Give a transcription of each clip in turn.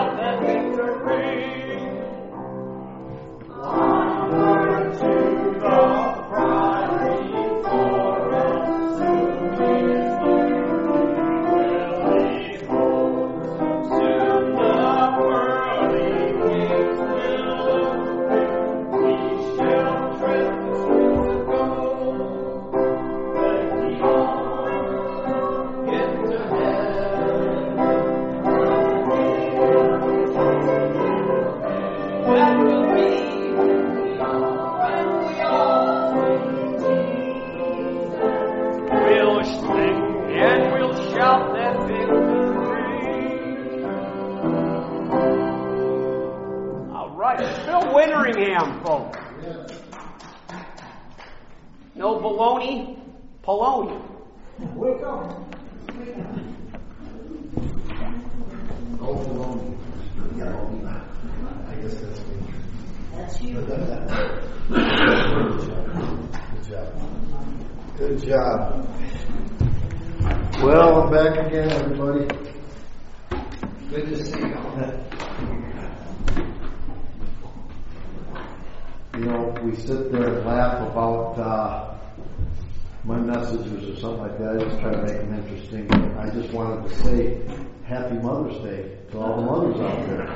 shout that victory. Onward to the priory forest, soon his will behold. Soon the pearly gates will open, we shall tread through the gold. Let me on into heaven. That will be when we all we'll sing and we'll shout that victory. All right, Phil Winteringham, folks. No baloney, polony. Wake up. Go alone. I guess that's me. That's you. Good job. Well, I'm back again, everybody. Good to see you. You know, we sit there and laugh about my messages or something like that. I just try to make them interesting. I just wanted to say Happy Mother's Day to all the mothers out there.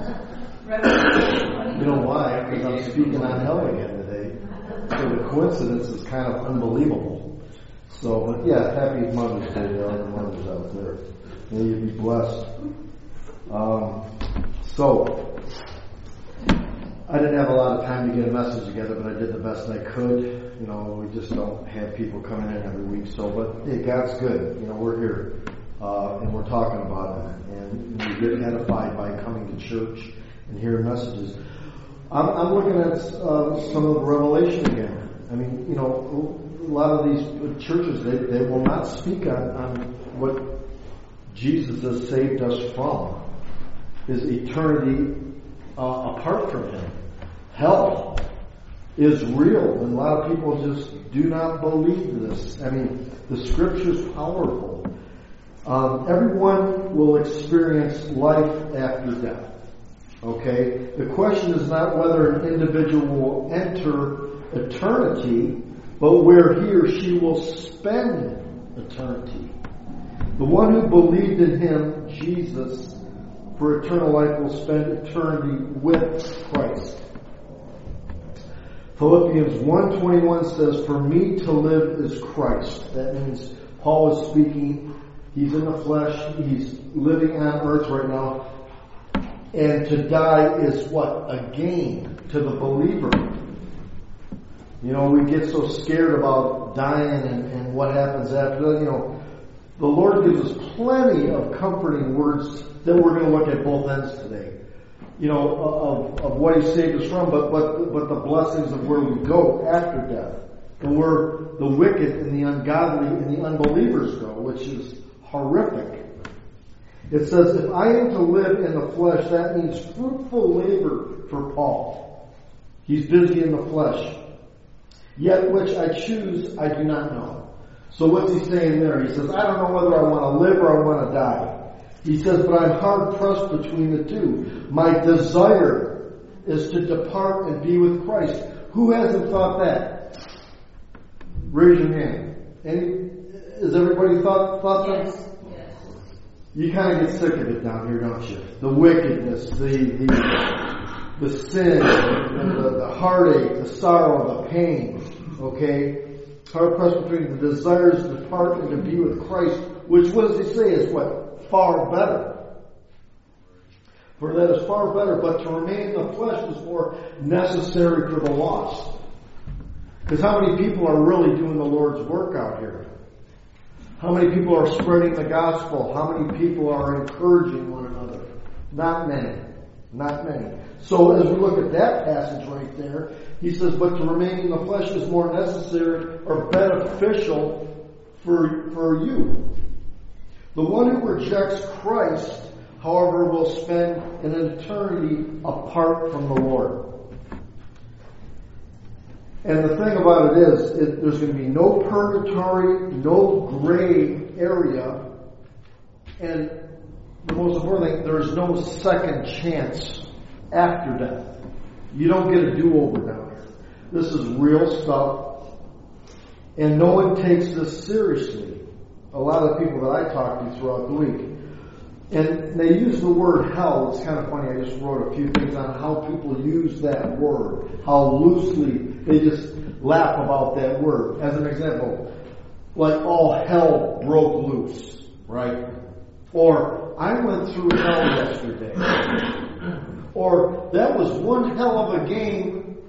You know why? Because I'm speaking on hell again today. So the coincidence is kind of unbelievable. So, but yeah, Happy Mother's Day to all the mothers out there. May you be blessed. So, I didn't have a lot of time to get a message together, but I did the best I could. You know, we just don't have people coming in every week. So, but hey, God's good. You know, we're here and we're talking about it, and we get edified by coming to church and hearing messages. I'm looking at some of the Revelation again. I mean, you know, a lot of these churches they will not speak on what Jesus has saved us from, is eternity apart from Him. Hell is real, and a lot of people just do not believe this. I mean, the Scripture's powerful. Everyone will experience life after death. Okay? The question is not whether an individual will enter eternity, but where he or she will spend eternity. The one who believed in Him, Jesus, for eternal life will spend eternity with Christ. Philippians 1:21 says, "For me to live is Christ." That means Paul is speaking. He's in the flesh. He's living on earth right now. And to die is what? A gain to the believer. You know, we get so scared about dying and what happens after that. You know, the Lord gives us plenty of comforting words that we're going to look at both ends today. You know, of what He saved us from, but the blessings of where we go after death, and where the wicked and the ungodly and the unbelievers go, which is horrific. It says, if I am to live in the flesh, that means fruitful labor for Paul. He's busy in the flesh. Yet which I choose, I do not know. So what's he saying there? He says, I don't know whether I want to live or I want to die. He says, but I'm hard pressed between the two. My desire is to depart and be with Christ. Who hasn't thought that? Raise your hand. Has everybody thought that? Yes. You kind of get sick of it down here, don't you? The wickedness, the sin, the heartache, the sorrow, the pain. Okay? Hard pressed between the desires to depart and to be with Christ, which, what does he say, is what? Far better. For that is far better, but to remain in the flesh is more necessary for the lost. Because how many people are really doing the Lord's work out here? How many people are spreading the gospel? How many people are encouraging one another? Not many. Not many. So as we look at that passage right there, he says, but to remain in the flesh is more necessary or beneficial for you. The one who rejects Christ, however, will spend an eternity apart from the Lord. And the thing about it is, there's going to be no purgatory, no gray area, and the most important thing, there's no second chance after death. You don't get a do-over down here. This is real stuff. And no one takes this seriously. A lot of the people that I talk to throughout the week. And they use the word hell. It's kind of funny. I just wrote a few things on how people use that word. How loosely they just laugh about that word. As an example, like all hell broke loose, right? Or I went through hell yesterday. Or that was one hell of a game.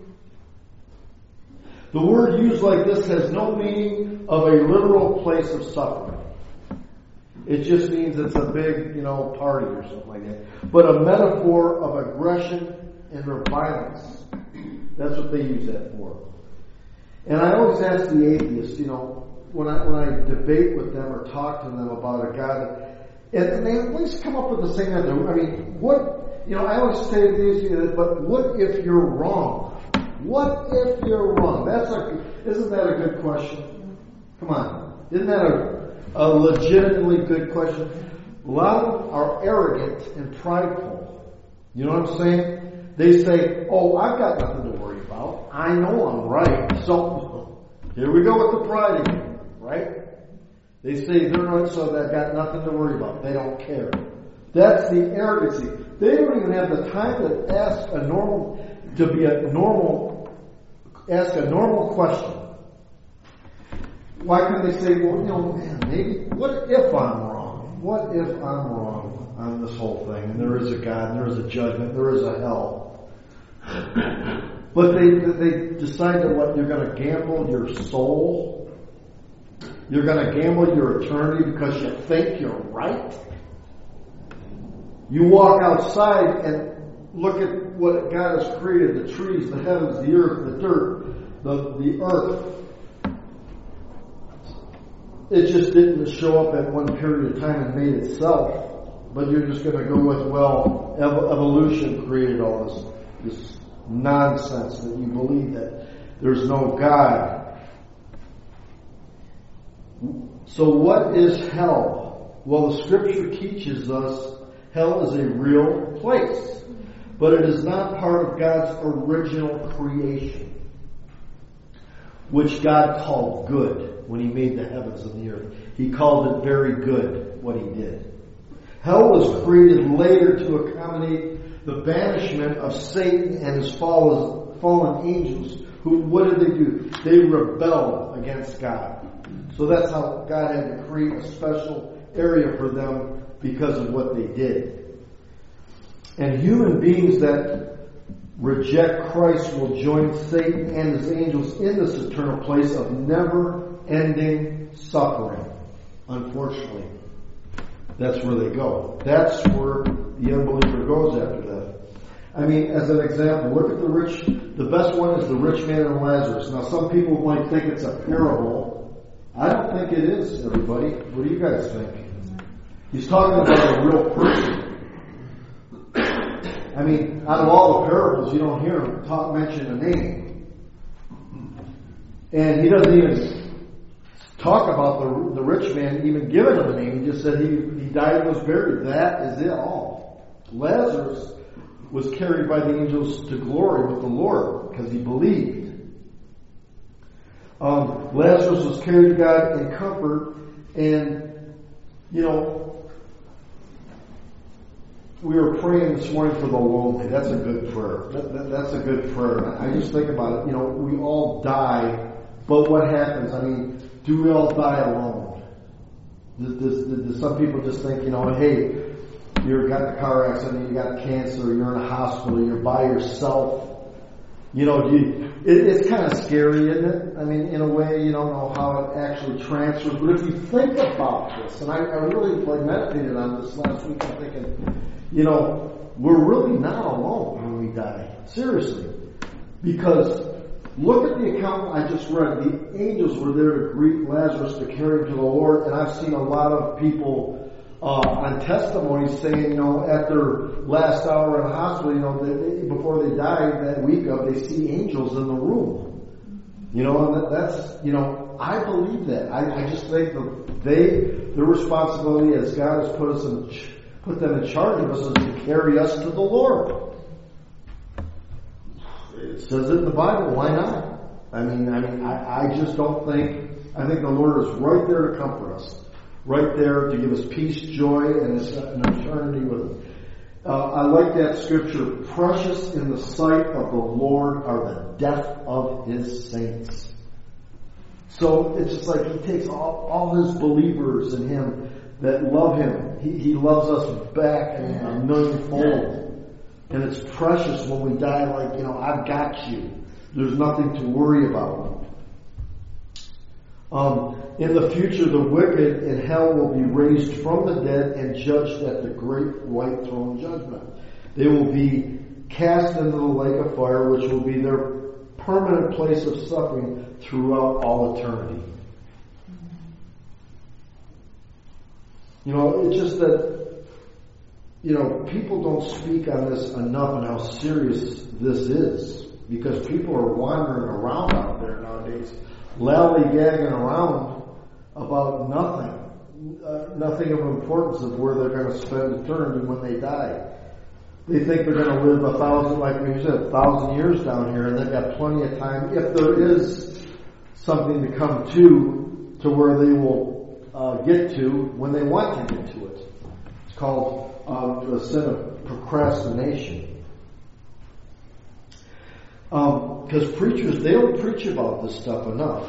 The word used like this has no meaning of a literal place of suffering. It just means it's a big, party or something like that. But a metaphor of aggression and violence. That's what they use that for. And I always ask the atheists, when I debate with them or talk to them about a God, and they always come up with the same answer. I mean, I always say these, but what if you're wrong? What if you're wrong? Isn't that a good question? Come on. Isn't that a legitimately good question? A lot of them are arrogant and prideful. You know what I'm saying? They say, I've got nothing to worry about. I know I'm right. So, here we go with the pride again, right? They say they're right, so they've got nothing to worry about. They don't care. That's the arrogancy. They don't even have the time to ask a normal question. Why can't they say, maybe, what if I'm wrong? What if I'm wrong on this whole thing? And there is a God, and there is a judgment, there is a hell. But they decide that what, you're going to gamble your soul? You're going to gamble your eternity because you think you're right? You walk outside and look at what God has created, the trees, the heavens, the earth, the dirt, the earth. It just didn't show up at one period of time and made itself. But you're just going to go with, evolution created all this nonsense that you believe that there's no God. So what is hell? Well, the scripture teaches us hell is a real place. But it is not part of God's original creation, which God called good when He made the heavens and the earth. He called it very good, what He did. Hell was created later to accommodate the banishment of Satan and his fallen angels. What did they do? They rebelled against God. So that's how God had to create a special area for them because of what they did. And human beings that reject Christ will join Satan and his angels in this eternal place of never-ending suffering. Unfortunately, that's where they go. That's where the unbeliever goes after that. I mean, as an example, look at the rich. The best one is the rich man and Lazarus. Now, some people might think it's a parable. I don't think it is, everybody. What do you guys think? He's talking about a real person. I mean, out of all the parables, you don't hear him mention a name. And he doesn't even talk about the rich man even giving him a name. He just said he died and was buried. That is it all. Lazarus was carried by the angels to glory with the Lord because he believed. Lazarus was carried to God in comfort, and we were praying this morning for the lonely. That's a good prayer. That's a good prayer. I just think about it. We all die, but what happens? I mean, do we all die alone? Does some people just think, hey, you got in a car accident, you got cancer, you're in a hospital, you're by yourself. It's kind of scary, isn't it? I mean, in a way, you don't know how it actually transfers. But if you think about this, and I really meditated on this last week, I'm thinking, we're really not alone when we die. Seriously. Because look at the account I just read. The angels were there to greet Lazarus, to carry him to the Lord. And I've seen a lot of people on testimonies saying, at their last hour in the hospital, before they die that week they see angels in the room. And that's, I believe that. I just think their responsibility as God has put put them in charge of us is to carry us to the Lord. It says it in the Bible. Why not? I just don't think. I think the Lord is right there to comfort us, right there to give us peace, joy, and an eternity with Him. I like that scripture. Precious in the sight of the Lord are the death of His saints. So it's just like He takes all His believers in Him that love Him. He loves us back in a millionfold. And it's precious when we die, like, I've got you. There's nothing to worry about. In the future, the wicked in hell will be raised from the dead and judged at the great white throne judgment. They will be cast into the lake of fire, which will be their permanent place of suffering throughout all eternity. It's just that, people don't speak on this enough and how serious this is. Because people are wandering around out there nowadays, lollygagging around about nothing of importance of where they're going to spend eternity when they die. They think they're going to live 1,000 years down here, and they've got plenty of time, if there is something to come to where they will get to when they want to get to it. It's called the sin of procrastination. Because preachers, they don't preach about this stuff enough,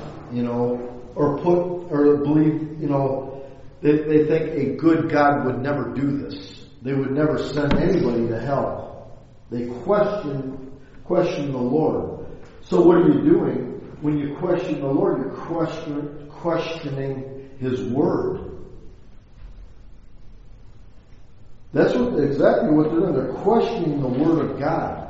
or believe, they think a good God would never do this. They would never send anybody to hell. They question the Lord. So what are you doing when you question the Lord? You're questioning His Word. That's exactly what they're doing. They're questioning the Word of God.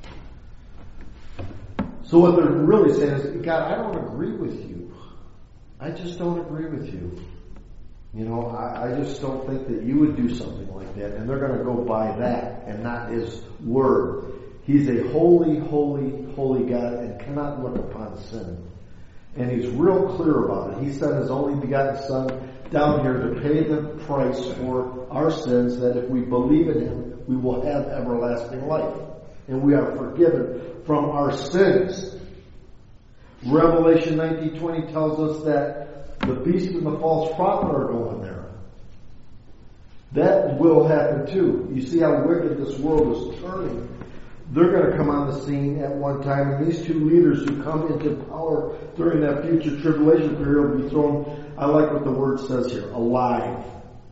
So what they're really saying is, God, I don't agree with you. I just don't agree with you. I just don't think that you would do something like that. And they're going to go by that and not His Word. He's a holy, holy, holy God and cannot look upon sin. And He's real clear about it. He sent His only begotten Son down here to pay the price for our sins, that if we believe in Him, we will have everlasting life. And we are forgiven from our sins. Revelation 19:20 tells us that the beast and the false prophet are going there. That will happen too. You see how wicked this world is turning. They're going to come on the scene at one time, and these two leaders who come into power during that future tribulation period will be thrown, I like what the word says here, alive.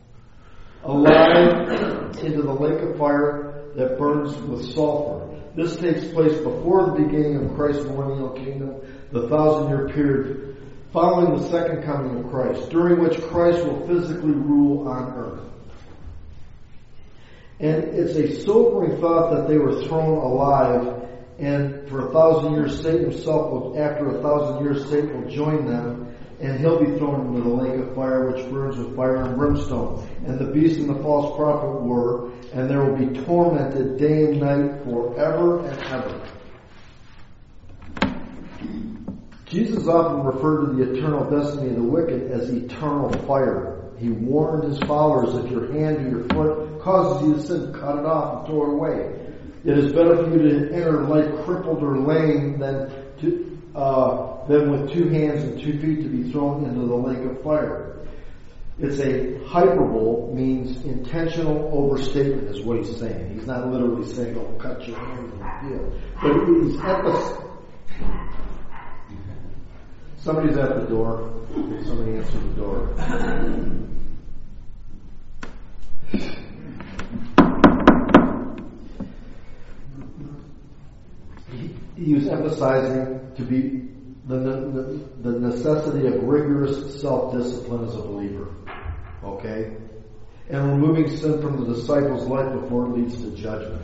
Alive into the lake of fire that burns with sulfur. This takes place before the beginning of Christ's millennial kingdom, the 1,000-year period following the second coming of Christ, during which Christ will physically rule on earth. And it's a sobering thought that they were thrown alive, and for 1,000 years Satan himself after 1,000 years, Satan will join them, and he'll be thrown into the lake of fire which burns with fire and brimstone. And the beast and the false prophet were, and there will be tormented day and night forever and ever. Jesus often referred to the eternal destiny of the wicked as eternal fire. He warned His followers, if your hand or your foot causes you to sin, cut it off and throw it away. It is better for you to enter life crippled or lame than with 2 hands and 2 feet to be thrown into the lake of fire. It's a hyperbole, means intentional overstatement is what he's saying. He's not literally saying, oh, cut your hands and deal. But he's emphasizing. Somebody's at the door. Somebody answer the door. He was emphasizing to be the necessity of rigorous self-discipline as a believer. Okay? And removing sin from the disciples' life before it leads to judgment.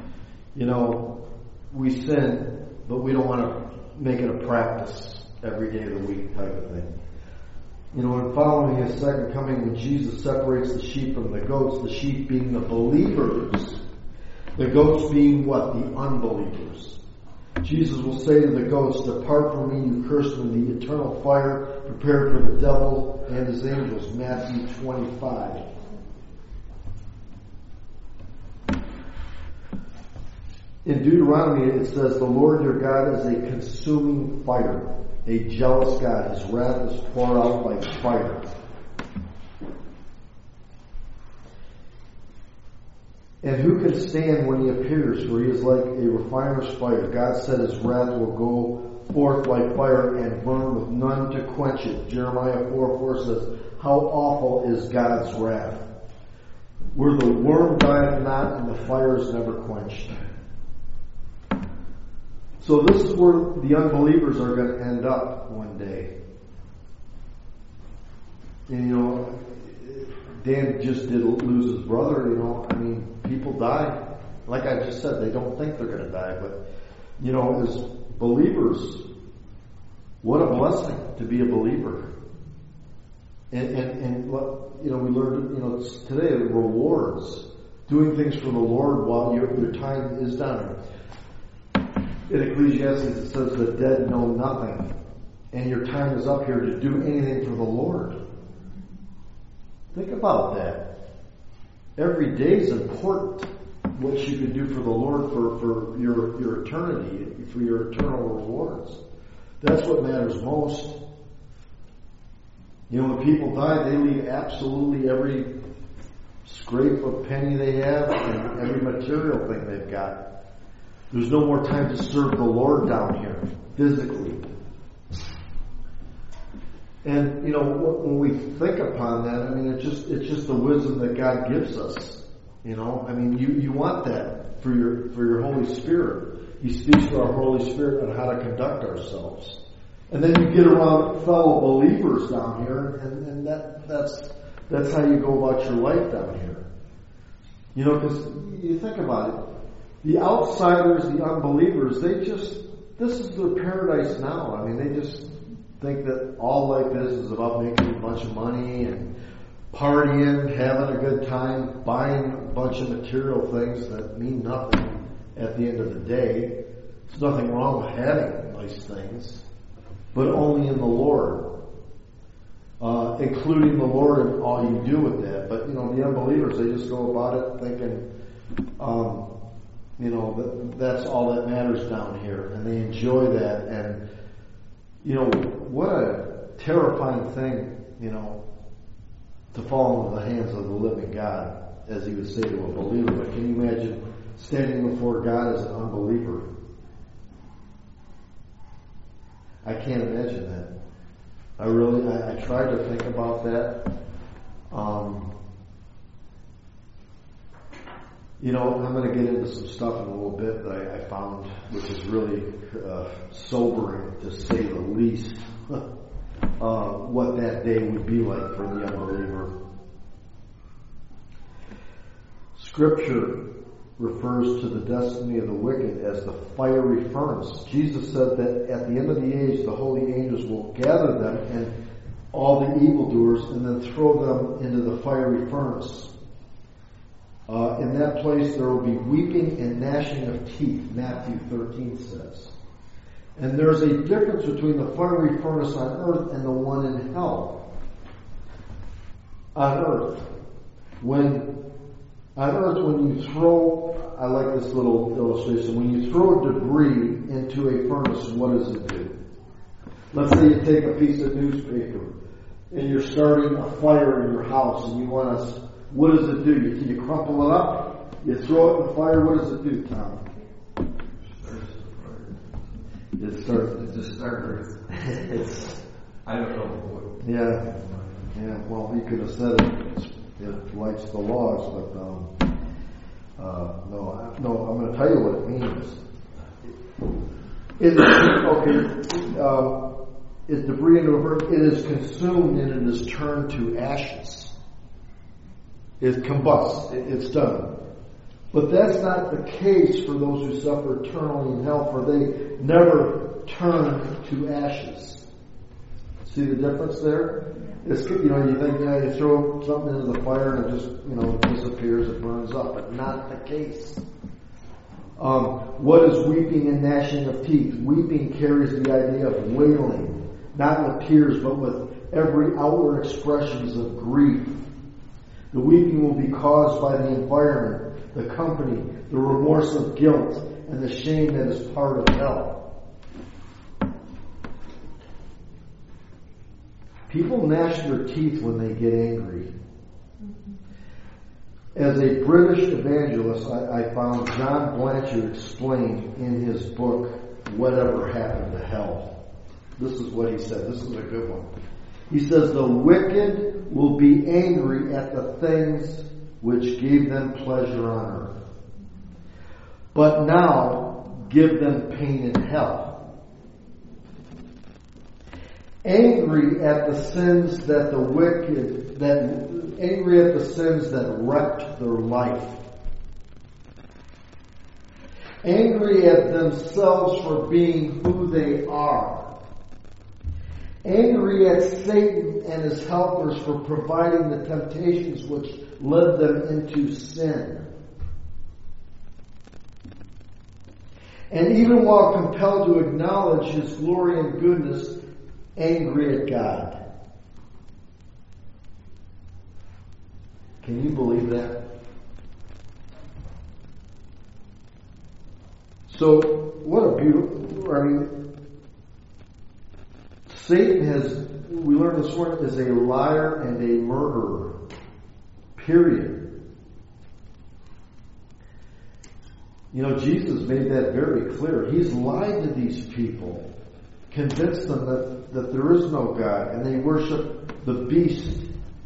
We sin, but we don't want to make it a practice every day of the week type of thing. In following His second coming, when Jesus separates the sheep from the goats, the sheep being the believers, the goats being what? The unbelievers. Jesus will say to the goats, depart from me, you cursed, in the eternal fire prepared for the devil and his angels. Matthew 25. In Deuteronomy it says, the Lord your God is a consuming fire, a jealous God. His wrath is poured out like fire. And who can stand when he appears? For he is like a refiner's fire. God said his wrath will go forth like fire and burn with none to quench it. Jeremiah 4:4 says, how awful is God's wrath, where the worm dieth not and the fire is never quenched. So this is where the unbelievers are going to end up one day. And you know, Dan just did lose his brother, you know. I mean, people die. Like I just said, they don't think they're going to die. But, you know, as believers, what a blessing to be a believer. And what, you know, we learned, you know, today, the rewards. Doing things for the Lord while your time is done. In Ecclesiastes it says the dead know nothing. And your time is up here to do anything for the Lord. Think about that. Every day is important. What you can do for the Lord for your eternity, for your eternal rewards. That's what matters most. You know, when people die, they leave absolutely every scrape of penny they have and every material thing they've got. There's no more time to serve the Lord down here, physically. And, you know, when we think upon that, I mean, it's just the wisdom that God gives us. You know, I mean, you want that for your Holy Spirit. He speaks to our Holy Spirit on how to conduct ourselves. And then you get around fellow believers down here, and that's how you go about your life down here. You know, because you think about it. The outsiders, the unbelievers, this is their paradise now. I mean, they just think that all like this is about making a bunch of money and partying, having a good time, buying a bunch of material things that mean nothing at the end of the day. There's nothing wrong with having nice things, but only in the Lord. Including the Lord in all you do with that. But, you know, the unbelievers, they just go about it thinking, you know, that's all that matters down here. And they enjoy that. And, you know, what a terrifying thing, you know, to fall into the hands of the living God, as he would say to a believer. But can you imagine standing before God as an unbeliever? I can't imagine that. I tried to think about that. You know, I'm going to get into some stuff in a little bit that I found, which is really sobering, to say the least, what that day would be like for the unbeliever. Scripture refers to the destiny of the wicked as the fiery furnace. Jesus said that at the end of the age, the holy angels will gather them and all the evildoers and then throw them into the fiery furnace. In that place there will be weeping and gnashing of teeth, Matthew 13 says. And there's a difference between the fiery furnace on earth and the one in hell. On earth, when you throw, I like this little illustration, when you throw debris into a furnace, what does it do? Let's say you take a piece of newspaper and you're starting a fire in your house and you want to, what does it do? You crumple it up, you throw it in the fire, what does it do, Tom? It just starts. I don't know what. Yeah, well, you could have said it lights the logs, but no, I'm going to tell you what it means. Is debris into a burn? It is consumed and it is turned to ashes. It combusts. It's done. But that's not the case for those who suffer eternally in hell, for they never turn to ashes. See the difference there? It's, you know, you think, you throw something into the fire and it just, disappears, it burns up, but not the case. What is weeping and gnashing of teeth? Weeping carries the idea of wailing, not with tears, but with every outward expressions of grief. The weeping will be caused by the environment, the company, the remorse of guilt, and the shame that is part of hell. People gnash their teeth when they get angry. As a British evangelist, I found John Blanchard explained in his book, Whatever Happened to Hell. This is what he said. This is a good one. He says, the wicked will be angry at the things which gave them pleasure on earth, but now give them pain in hell. Angry at the sins that the wicked, angry at the sins that wrecked their life. Angry at themselves for being who they are. Angry at Satan and his helpers for providing the temptations which led them into sin. And even while compelled to acknowledge his glory and goodness, angry at God. Can you believe that? So, what a beautiful, Satan we learned this morning, is a liar and a murderer. Period. Jesus made that very clear. He's lied to these people, convinced them that there is no God, and they worship the beast.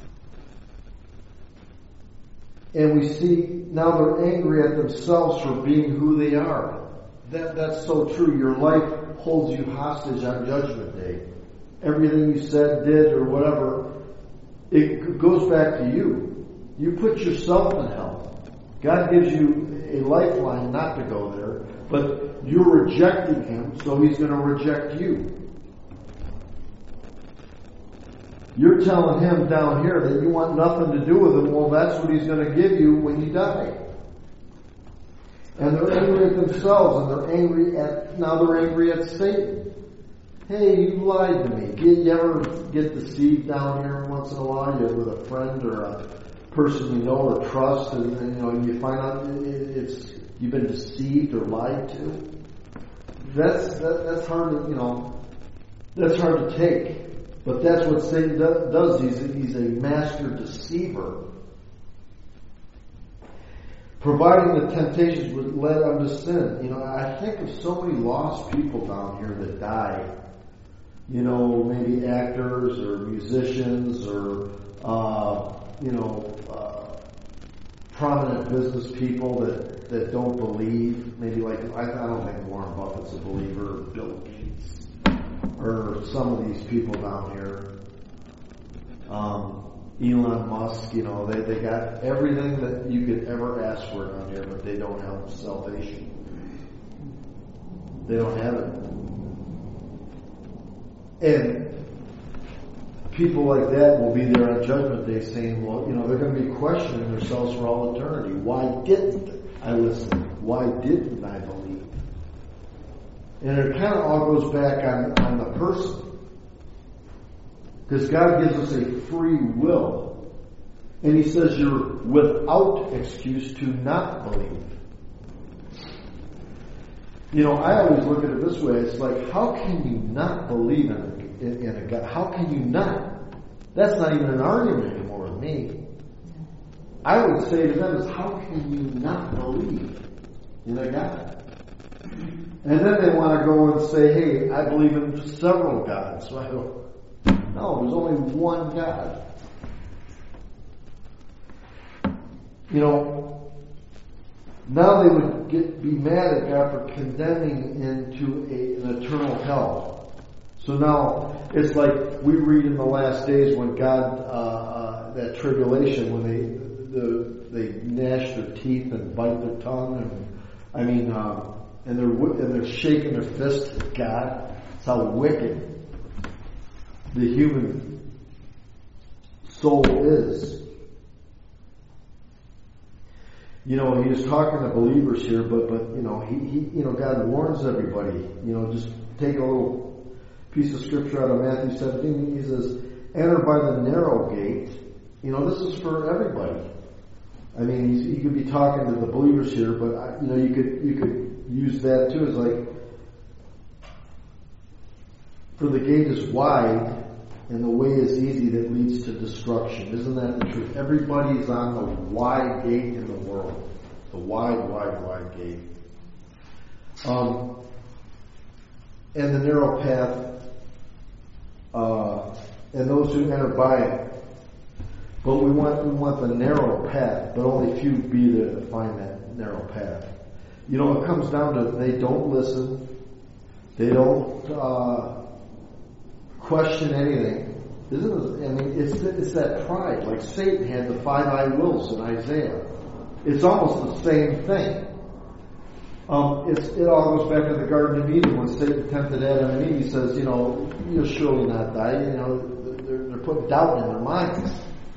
And we see now they're angry at themselves for being who they are. That's so true. Your life holds you hostage on Judgment Day. Everything you said, did, or whatever, it goes back to you. You put yourself in hell. God gives you a lifeline not to go there, but you're rejecting Him, so He's going to reject you. You're telling Him down here that you want nothing to do with Him. Well, that's what He's going to give you when you die. And they're angry at themselves, and they're angry at Satan. Hey, you lied to me. You ever get deceived down here once in a while? You're with a friend or a person you know or trust, and you find out you've been deceived or lied to. That's hard to that's hard to take. But that's what Satan does. He's a master deceiver. Providing the temptations would lead unto sin. I think of so many lost people down here that die. Maybe actors or musicians or, prominent business people that don't believe. Maybe I don't think Warren Buffett's a believer, or Bill Gates, or some of these people down here. Elon Musk, they got everything that you could ever ask for down here, but they don't have salvation. They don't have it. And people like that will be there on Judgment Day saying, well, they're going to be questioning themselves for all eternity. Why didn't I listen? Why didn't I believe? And it kind of all goes back on the person. Because God gives us a free will. And He says you're without excuse to not believe. I always look at it this way. It's like, how can you not believe in a God? How can you not? That's not even an argument anymore with me. I would say to them is, how can you not believe in a God? And then they want to go and say, hey, I believe in several gods. So I go, no, there's only one God. Now they would be mad at God for condemning into an eternal hell. So now it's like we read in the last days when God, that tribulation, when they gnash their teeth and bite their tongue, and they're shaking their fist at God. That's how wicked the human soul is. He was talking to believers here, but God warns everybody. Just take a little piece of scripture out of Matthew 17. He says, "Enter by the narrow gate." This is for everybody. He could be talking to the believers here, but you could use that too. It's like, for the gate is wide and the way is easy that leads to destruction. Isn't that the truth? Everybody's on the wide gate in the world. The wide, wide, wide gate. And the narrow path, and those who enter by it. But we want the narrow path, but only few be there to find that narrow path. You know, it comes down to they don't listen, they don't question anything. Isn't it? I mean, it's that pride. Like Satan had the 5 I wills in Isaiah. It's almost the same thing. It all goes back to the Garden of Eden when Satan tempted Adam and Eve. He says, you'll surely not die. They're putting doubt in their minds.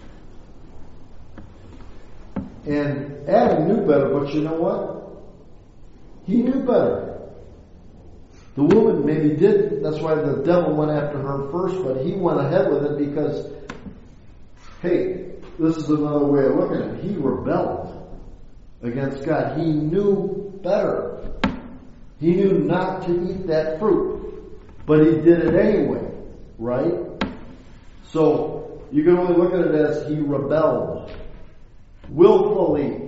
And Adam knew better, but you know what? He knew better. The woman maybe didn't. That's why the devil went after her first, but he went ahead with it because, hey, this is another way of looking at it. He rebelled against God. He knew better. He knew not to eat that fruit, but he did it anyway, right? So you can only look at it as he rebelled. Willfully.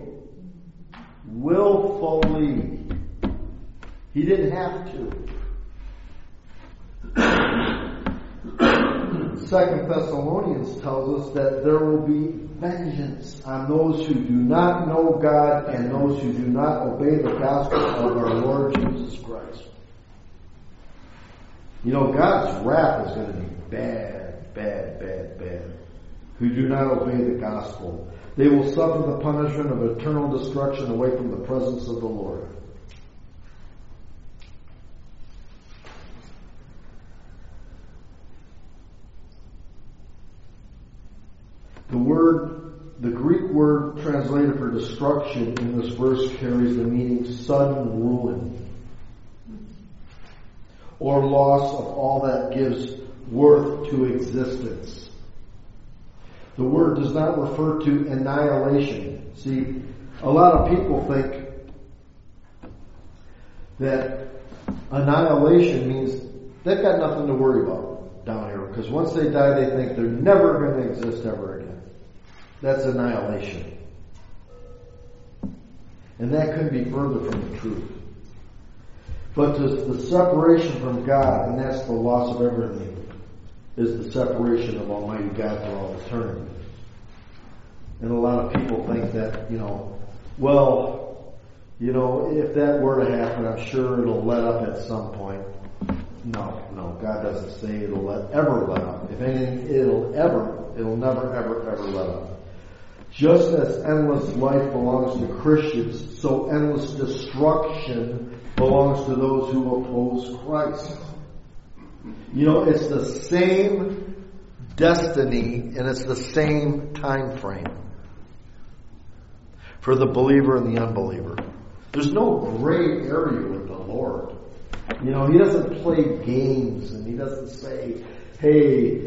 He didn't have to. 2 Thessalonians tells us that there will be vengeance on those who do not know God and those who do not obey the gospel of our Lord Jesus Christ. God's wrath is going to be bad, bad, bad, bad. Who do not obey the gospel. They will suffer the punishment of eternal destruction away from the presence of the Lord. The Greek word translated for destruction in this verse carries the meaning sudden ruin or loss of all that gives worth to existence. The word does not refer to annihilation. See, a lot of people think that annihilation means they've got nothing to worry about down here, because once they die, they think they're never going to exist ever again. That's annihilation. And that couldn't be further from the truth. But the separation from God, and that's the loss of everything, is the separation of Almighty God for all eternity. And a lot of people think that, if that were to happen, I'm sure it'll let up at some point. No, God doesn't say it'll ever let up. If anything, it'll never, ever, ever let up. Just as endless life belongs to Christians, so endless destruction belongs to those who oppose Christ. It's the same destiny and it's the same time frame for the believer and the unbeliever. There's no gray area with the Lord. He doesn't play games and he doesn't say, hey,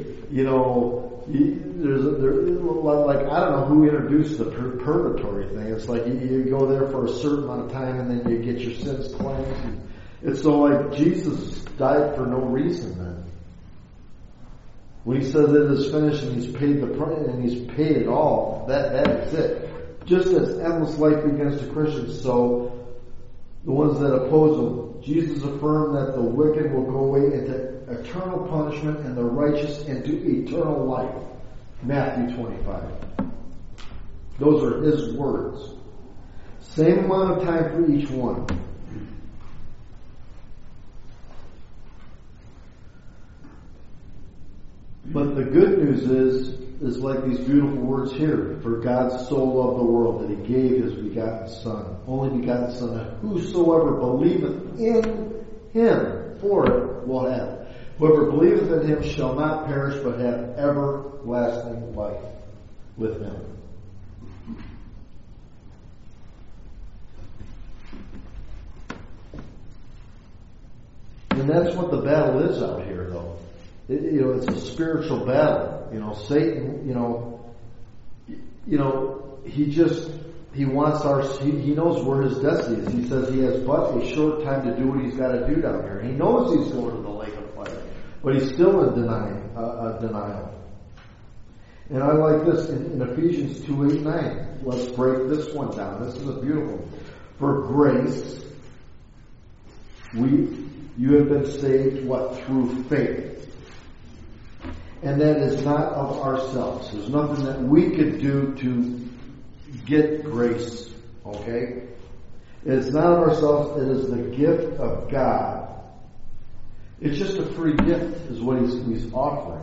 like, I don't know who introduced the purgatory thing. It's like you go there for a certain amount of time and then you get your sins cleansed. It's so like Jesus died for no reason then. When he says it is finished and he's paid the price and he's paid it all, that is it. Just as endless life begins to Christians, so the ones that oppose him, Jesus affirmed that the wicked will go away into eternal punishment and the righteous into eternal life. Matthew 25. Those are his words. Same amount of time for each one. But the good news is like these beautiful words here. For God so loved the world that he gave his begotten Son. Only begotten Son, that whosoever believeth in him, for it will have. Whoever believeth in him shall not perish, but have everlasting life with him. And that's what the battle is out here, though. It's a spiritual battle. Satan, he just He wants he knows where his destiny is. He says he has but a short time to do what he's got to do down here. He knows he's going to the lake of fire, but he's still in denial. And I like this in Ephesians 2:8-9. Let's break this one down. This is a beautiful one. For grace, you have been saved, what? Through faith. And that is not of ourselves. There's nothing that we could do to get grace. Okay? It's not of ourselves. It is the gift of God. It's just a free gift is what he's offering.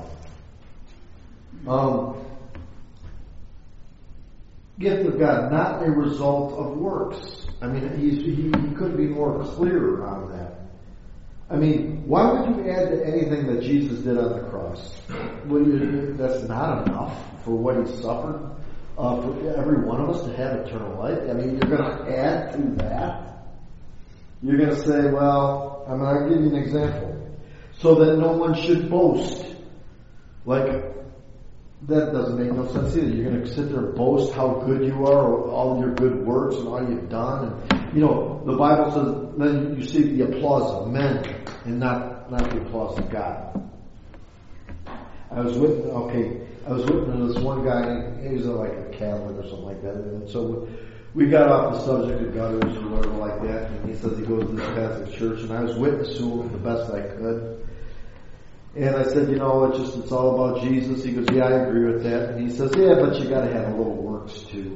Gift of God, not a result of works. I mean, he couldn't be more clear on that. I mean, why would you add to anything that Jesus did on the cross? That's not enough for what he suffered for every one of us to have eternal life. I mean, you're going to add to that. You're going to say, well, I'll give you an example. So that no one should boast. Like, that doesn't make no sense either. You're going to sit there and boast how good you are, or all your good works and all you've done. And, the Bible says, then you see the applause of men and not the applause of God. I was with this one guy, he was like a Catholic or something like that. And so we got off the subject of gutters or whatever like that. And he says he goes to this Catholic church, and I was witness to him the best I could. And I said, it's all about Jesus. He goes, yeah, I agree with that. And he says, yeah, but you got to have a little works too.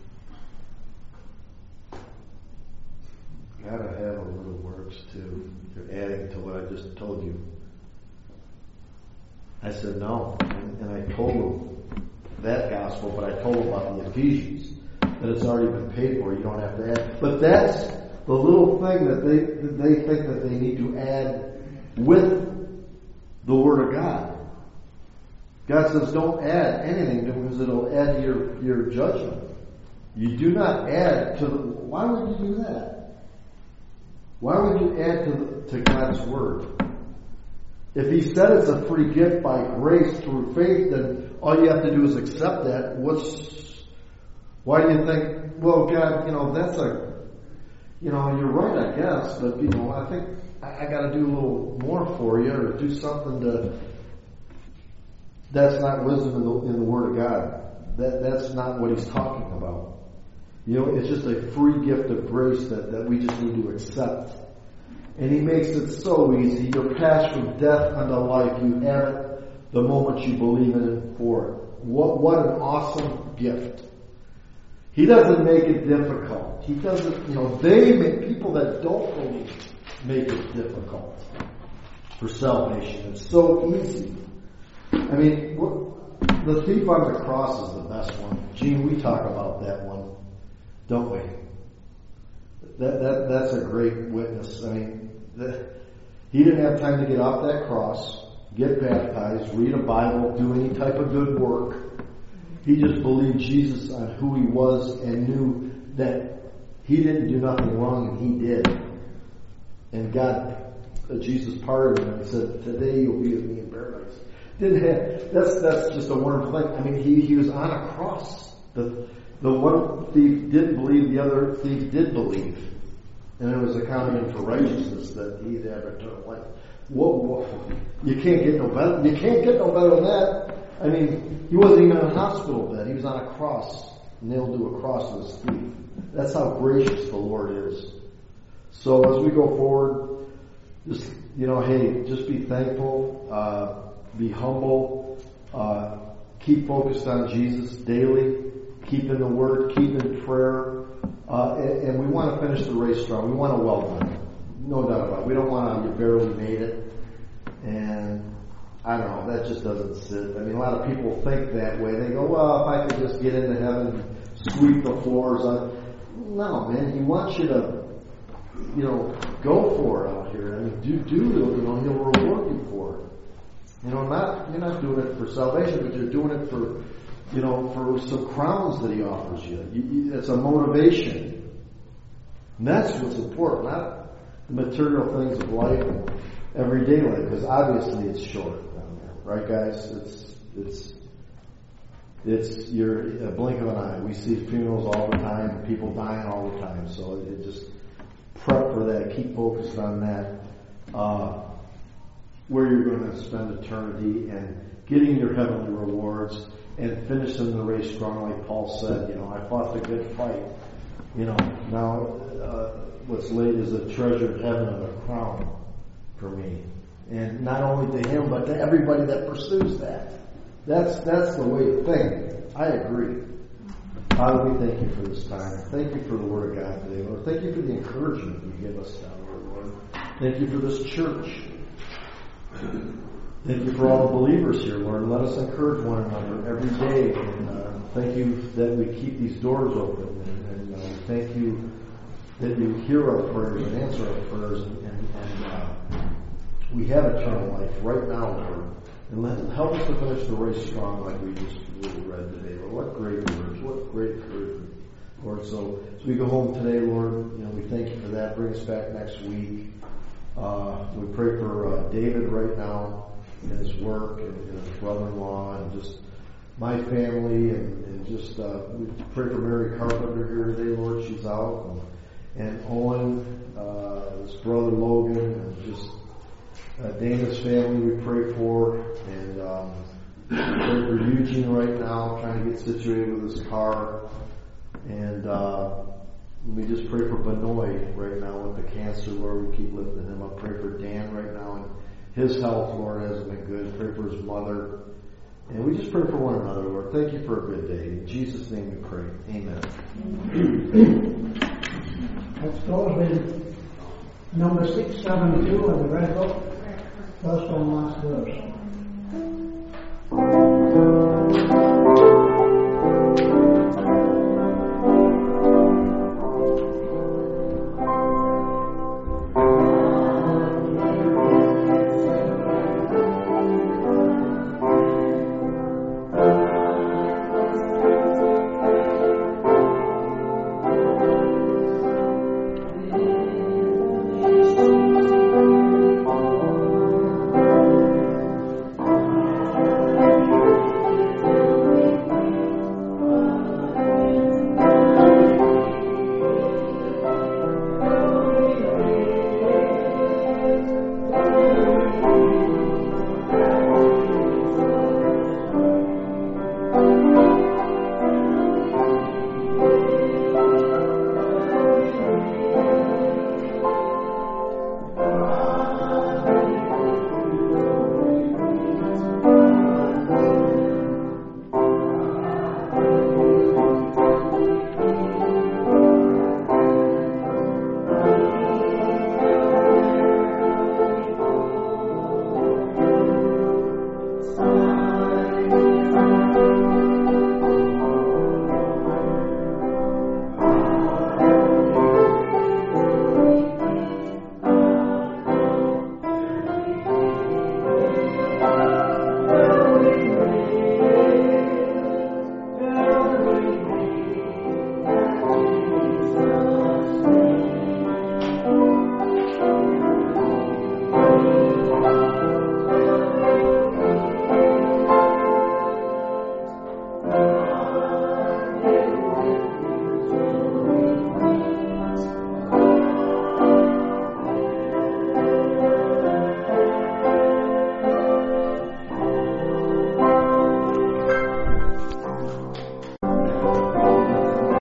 Got to have a little works too. You're adding to what I just told you. I said no, and I told him that gospel, but I told him about the Ephesians, that it's already been paid for. You don't have to add. But that's the little thing that they think that they need to add with the Word of God. God says don't add anything because it'll add to your judgment. You do not add to why would you do that? Why would you add to God's Word? If He said it's a free gift by grace through faith, then all you have to do is accept that. Why do you think, well, God, that's you're right, I guess, but I think I got to do a little more for you, or do something that's not wisdom in the Word of God. That's not what He's talking about. It's just a free gift of grace that we just need to accept. And He makes it so easy. You're passed from death unto life. You have it the moment you believe in it for it. What an awesome gift. He doesn't make it difficult. He doesn't, they make people that don't believe make it difficult for salvation. It's so easy. I mean, the thief on the cross is the best one. Gene, we talk about that one, don't we? That's a great witness. I mean, he didn't have time to get off that cross, get baptized, read a Bible, do any type of good work. He just believed Jesus on who He was and knew that He didn't do nothing wrong and He did. And Jesus pardoned him and said, today you'll be with me in paradise. That's just a wonderful thing. I mean, he was on a cross. The one thief didn't believe, the other thief did believe. And it was accounted for righteousness that he'd have eternal life. Whoa. You can't get no better. You can't get no better than that. I mean, he wasn't even in a hospital bed. He was on a cross, nailed to a cross with his thief. That's how gracious the Lord is. So as we go forward, just, just be thankful, be humble, keep focused on Jesus daily, keep in the Word, keep in prayer, and we want to finish the race strong. We want to well done. No doubt about it. We don't want to, you barely made it. And I don't know, that just doesn't sit. I mean, a lot of people think that way. They go, well, if I could just get into heaven and sweep the floors. No, man, He wants you to, go for it out here. I mean, He'll reward you for it. You're not doing it for salvation, but you're doing it for, for some crowns that He offers you. It's a motivation. And that's what's important, not the material things of life and everyday life, because obviously it's short down there. Right, guys? you're a blink of an eye. We see funerals all the time, people dying all the time. So it just prep for that. Keep focused on that. Where you're going to spend eternity and getting your heavenly rewards and finishing the race strong, like Paul said. I fought the good fight. Now what's laid is a treasure in heaven and a crown for me. And not only to him, but to everybody that pursues that. That's the way to think. I agree. Father, we thank you for this time. Thank you for the Word of God today, Lord. Thank you for the encouragement you give us down here, Lord. Thank you for this church. Thank you for all the believers here, Lord. Let us encourage one another every day. And thank you that we keep these doors open. And thank you that you hear our prayers and answer our prayers. And we have eternal life right now, Lord. And help us to finish the race strong like we just read today. Lord, what great words. What great encouragement. Lord, so as we go home today, Lord, we thank you for that. Bring us back next week. We pray for David right now in his work and his brother-in-law and just my family and just we pray for Mary Carpenter here today, Lord. She's out. And Owen, his brother Logan, and just Dana's family we pray for. And we pray for Eugene right now, trying to get situated with his car. And we just pray for Benoit right now with the cancer, Lord. We keep lifting him up. Pray for Dan right now. And his health, Lord, hasn't been good. Pray for his mother. And we just pray for one another, Lord. Thank you for a good day. In Jesus' name we pray. Amen. Let's go with number 672 of the Red Book, first and last verse.